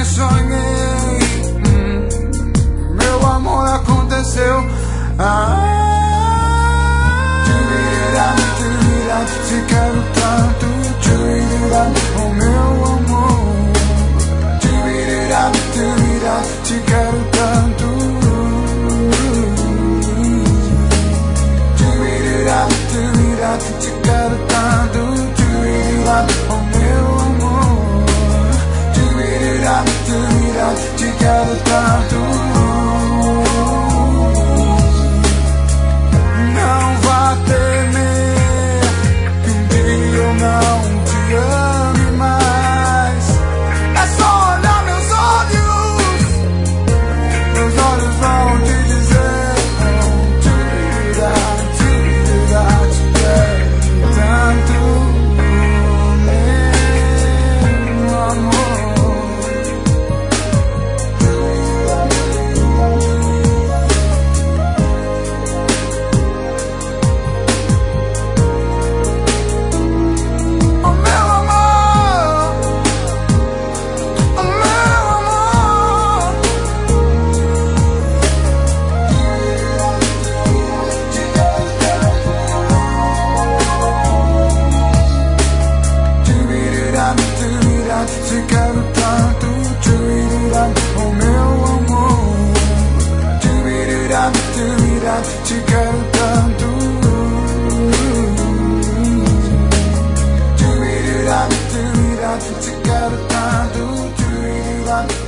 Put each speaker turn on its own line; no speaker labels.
sonhei. Meu amor aconteceu. Te quero tanto, oh meu amor. Te quero tanto. Te quero tanto, oh meu amor. Te quero tanto. Não vá temer que um dia eu não te ame mais. É só olhar meus olhos vão te dizer. Te quero tanto, meu amor. Te quero tanto, oh meu amor. Te quero tanto. Te quero tanto.